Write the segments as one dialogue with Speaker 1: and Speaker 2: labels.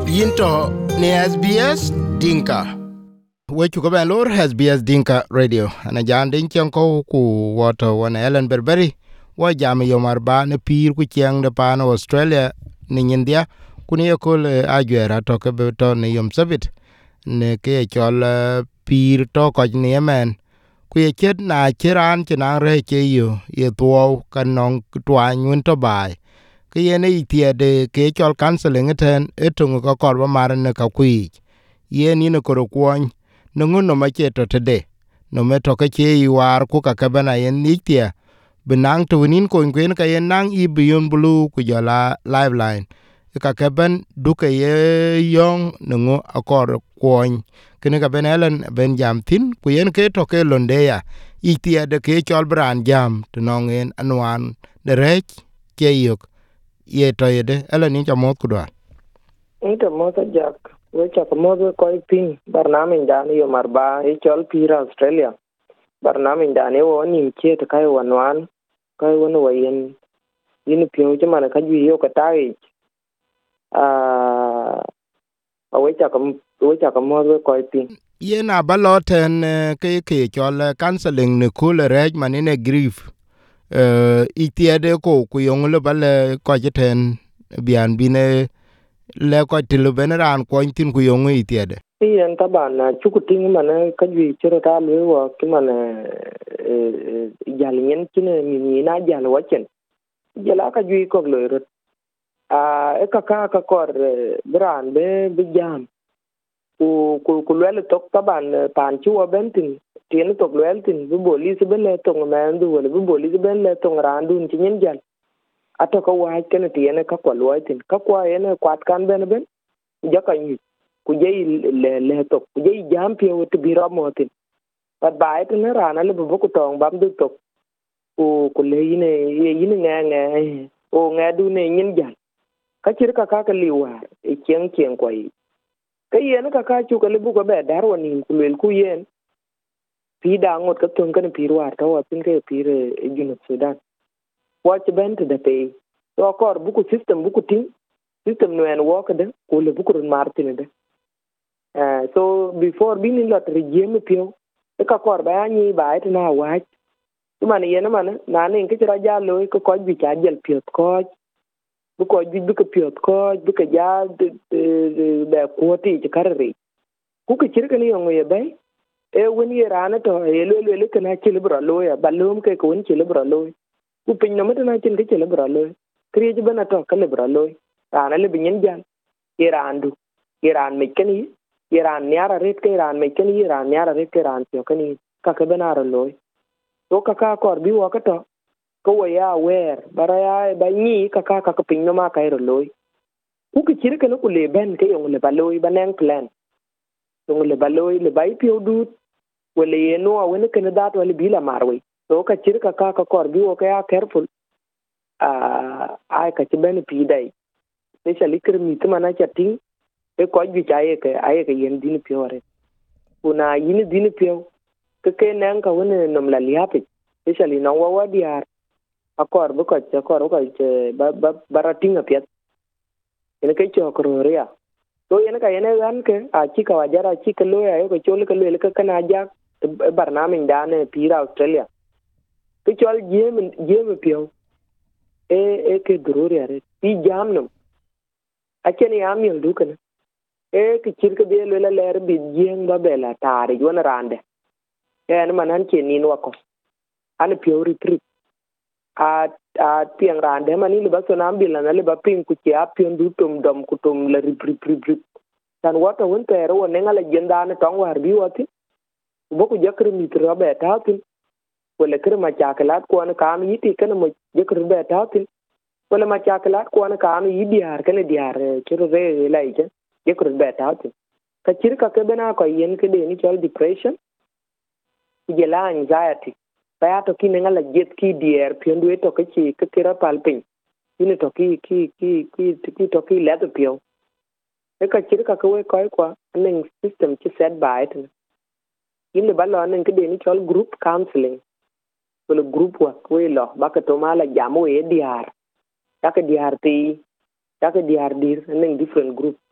Speaker 1: Yinto ni SBS Dinka. Wechu ko ben lor SBS Dinka Radio. Ana jandin chen ko ku wato wan Ellen Berberi. Wa jam yo marba ne pir ku cheng de pan Australia ni India. Kuni ekol ajwera to ke beto ne yom sabit. Ne ke chol pir to ko ni yemen. Ku ye chet na chiran chinang re che yo. Ye tuo kanong twa nyun to bai. Ke yene itie de ke chol counseling eten etung ko korba mar ne ka kwi yen ni ko kwon no ngono ma cheto tede no me to ke che war ku ka bana yen nitie benang to nin ko ngwen ka yen nang I beyond blue ku jola liveline ka ben duke ye yong no ngo akor kwon kene ka ben elen ben jam tin ku yen ke to ke londeya itie de ke chol bran jam to nongen anwan de rech ke yok ye to yede ala ni chamot kudwa
Speaker 2: Ito mo sa jak. We chak mo ko pin barnamin dani yo marba e chol pira Australia. Barnamin dani wo ni che to kai wanwan kai wono wayen yin pio che man ka ju yo ka tai. We chak mo ko pin.
Speaker 1: ye na baloten ke chol counseling ne kule rej manine grief itiede ko ku yong le bale ko jeten bian bine le ko tilu beneran ko tin ku yong itiede
Speaker 2: Yen taban chukuting man ka ju chero ta le wo ki man jal nyen kine ni na jal wachen. Jala ka ju ko lo ro. E ka kor bran be jam. Ku lwel tok taban pan chuo bentin tien tok lwel tin bu boli se ben le tong man du wala bu boli se ben le tong randun tin jal ato ko wa ken tien ka ko lwa tin ka kwa ene kwat kan ben jaka ni ku je le tok ku je jam pio to biro motin bat bai tin rana le bu ku tong bam du tok ku le yine nge o nge du ne nyin jal ka chir ka liwa e cheng kwai kayen ka chu ka lebu ko be dar woni kulel ku yen pi da ngot ka ton kan pi war ta watin ke pi junub Sudan watch bent da pe to kor buku system no en wo ka de ko le buku martin de so before being lot regime pio ka kor ba ni ba ita na wa man yen man na ne ke ra ja lo ko bi cha jel pio ko bu ko pio ko bu ka ja de ko ti karri ku ke chirka ni yong ye bay e woni rana to e le kana chilibra loya balum ke ko woni chilibra loy ku pin no mata na chin ke chilibra loy kriye bana to ka libra loy rana le binyen jan iran me kani iran nyara ret ke iran me kani iran nyara ret ke iran to kani ka ke bana ro loy to ka kor bi wo ka to ko ya wer bara ya ba ni ka pin no ma ka ro loy ku ke chirka no ku le ben ke yong le baloy baneng plan tong le baloy le bai pio du wala ye no awene ken dat wala bila marwe to ka chirka ka kor bi o ka ya careful ai ka ci ben pi dai especially kir mi tuma na chatin e ko ju chaye ke aye ke yen din pio re una yin din pio ke nan ka wona nom la liape especially na wa diar akor bu ko baratinga pet ene ke chokro ria to ene ka ene gan ke a chi ka wajara chi ke lo ya ko chol ke lo ke kana ja barnamin dane pira Australia ke chol jem pio ke dururi are pi jamnum akeni amil dukan ke chirke be lo la ler bi jeng ba bela tare jona rande en manan ke nin wako an pio retreat a tiang rande mani le baso na ambila na le ba pin ku ti apion du tum dom ku tum la rip tan wata won tero won ngala jenda na tong war bi wati boku jakre mitra be tatin wala kir ma chakalat ko an kam yiti kana mo jakre be tatin wala ma chakalat ko an kam yi diar kana diar kiro re laike jakre be tatin ka chirka ke bena ko yen ke de ni chol depression jela anxiety baya to ki ngala jet ki diar piondu to ke chi ke kira palpin ini to ki to ki le to pio e ka chirka ke we ko kwa ning system chi set by it in the ballo ning ke de ni chol group counseling wala group work we lo baka to mala jamu e diar ka diar ti ka diar dir ning different group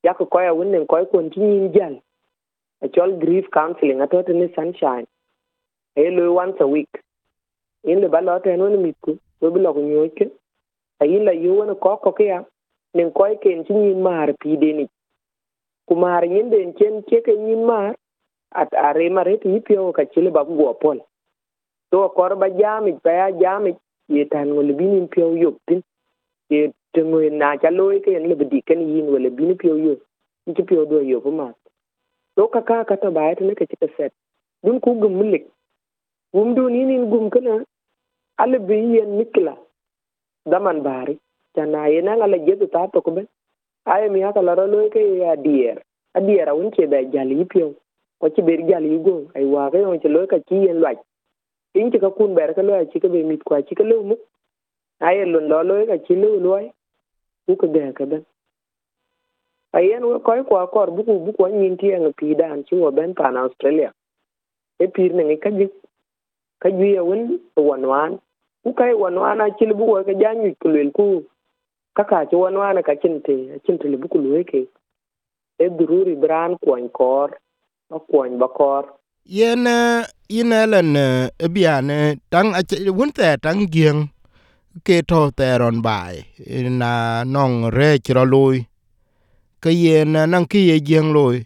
Speaker 2: yak ko ya wonne ko continue jal a chol grief counseling atot ni sunshine e lo once a week in le balot en woni mitku do bi lo ko nyoke ayin la yo wona ko ke ya nen ko ke en tin mar pi de ni kumar yin den chen ke ke yin mar at are mare ti pio ka chile ba go pol to kor ba jami ba ya jami ye tan ngol binin pio yok tin ye tengo na cha loy ke en le bidi ken yin wala bin pio yo ki pio do yo ma to ka ta ba ta ne ke ta set dun ku gum mulik gum do ni nin gum kana ale bi yen mikla daman bari tana yena ngala jetu ta to ko be ay mi haka la loy ke ya adiera won ke da jali pio ko ci ber jali go ay wa ga yon ci loy ka ci yen laj in ci ka kun ber ka loy ci ka be mit ko ci ka lew mu ay lon loy ka ci lew loy ku ko de ka ben ayen wo koy ko akor buku ko nyin ti en pi dan ci wo ben pan Australia e pir ne ka ju ya won wanwan ku kai wanwana ci bu ko ka janyu ku lel ku kaka ci wanwana ka cinte le buku loy ke e dururi bran koñ kor ba koñ ba kor
Speaker 1: yen inelen biane tang wunte tang gieng ke to teron bai na nong re chro loy ke yen nan ki ye gieng loy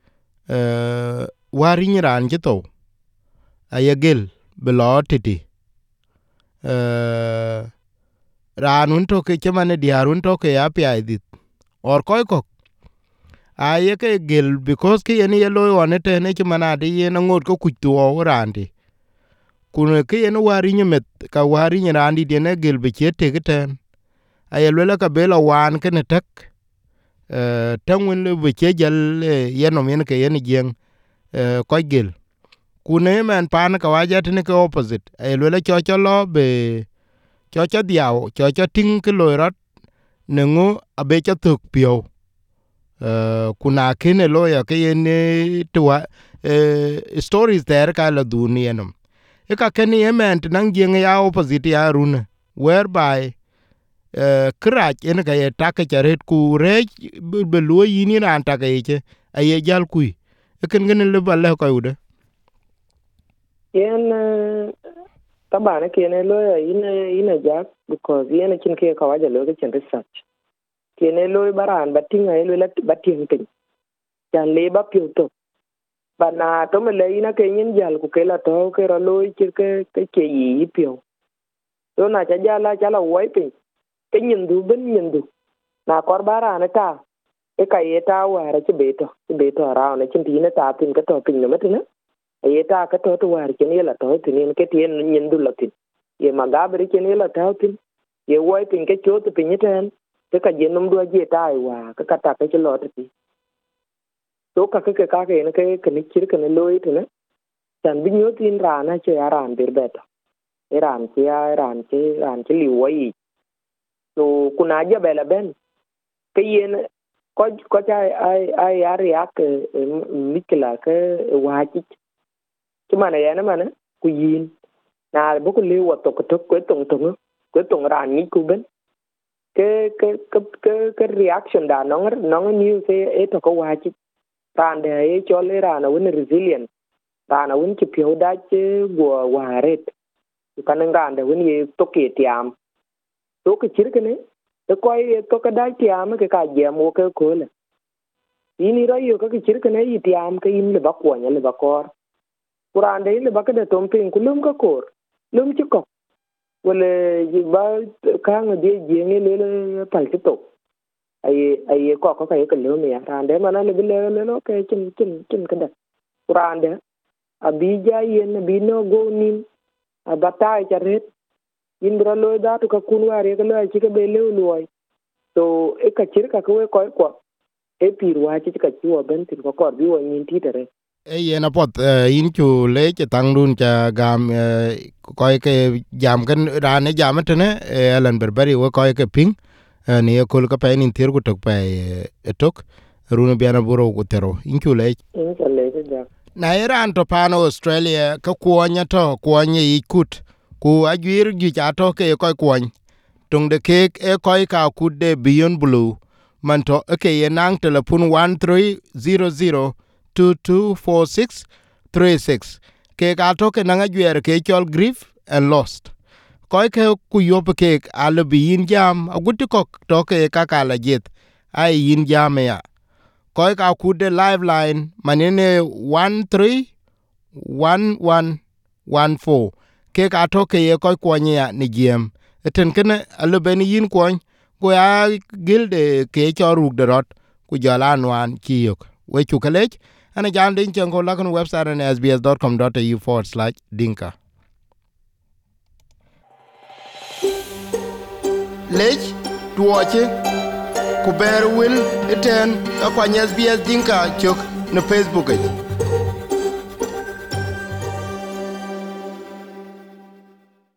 Speaker 1: wari ni ran ji to ayegel belo titi ranun to ke chamane diarun to ke apia dit or koy ko aye ke gel because ke yen ye loy one te ne chimana de yen ngot ko kutu o randi kun ke yen wari ni met ka wari ni randi de ne gel be chete geten aye lela ka bela wan ke ne tak tanwen le be che jal yenom yen ke yen jeng ko gel kune men pan ka waja tene ke opposite aye lela cho lo be cho diaw cho ting ke loyrat nengo abe cha tuk pio kuna kene loya ke yene tuwa stories there ka la dunienum e ka ken yement nang jeng ya opposite ya runa whereby krach en ka ta ka charet ku re be lo yini ran ta ka ye aye jal kui e ken ngene le balle ko yude
Speaker 2: yen tabana kene loya ina jak because yen kin ke ka waja lo ke chen research kene loy baran batinga elo la bating tin jan le ba pio to bana to me le ina ke nyin jal ku ke la to ke ro loy chir ke yi pio to na cha jala woi pin ke nyin du na kor barana ta e ka yeta wara ci beto ra na cin tina ta pin ka to pin no metina yeta ka to war ken yela to tin ke tien nyin du latin ye magabri ken yela ta pin ye woi pin ke to pin ten ka jenum do je tai wa ka ta ka lo ti to ka ne ke ni chir ka ne loy ti ne tan bi nyo tin ra na che ran bir beta ran che li woi to kuna ja bela ben ke yen ko cha ai ya ke mikla ke wa chi mana ya na mana ku yin na bu ku le wa to ko tong ran ni ku ben cái reaction da nó new se to ko wachi ran de e chole ran won resilient ran won chi pio da che go waret kan ran de won ye to ke tiam to ke chir ke ne ko ye to ka da tiam ke ka je mo ke ko le ini ro yo ka ke chir ke ne yi tiam ke im le ba ko nya le ba kor kuran de le ba ke de tom pin kulum ka kor lum chi ko wala ba ka ngade jenge le pal to ai ko ka lo me ran de mana le no ke chin ka da ran de abija yen bi no go nin abata jaret indra lo da to ka kunware ka lo chi ka be le loy to e ka chir ka ko e pirwa chi ka chi wa ben tin ko bi wo nin ti tere
Speaker 1: e yena pot in chu le che tang dun cha gam ko ke jam kan ran jam tene alan berberi wo ko ke ping ni ko ka pe nin tir ku tok pe tok runa biana buro ku tero in chu le na iran to pano Australia ka kuonya to kuonye ikut ku agwir gi cha to ke ko kuony tung de ke e ko ka ku de beyond blue man to ke ye nang telephone 1300224636 ke ka to ke nang ajwer ke chol grief and lost koy ke ku yop ke al bi yin jam aguti ko to ke ka kala jet ai yin jam ya koy ka ku de liveline manene 131114 ke ka to ke ye koy kwanya ni jem eten kene al ben yin kwon go ya gilde ke choruk de rot ku jala nwan chiyok we chu kalech ana jande chen ko lakon website na sbs.com.au/dinka lech tuoche ku ber wil eten akwanya SBS dinka chok na Facebook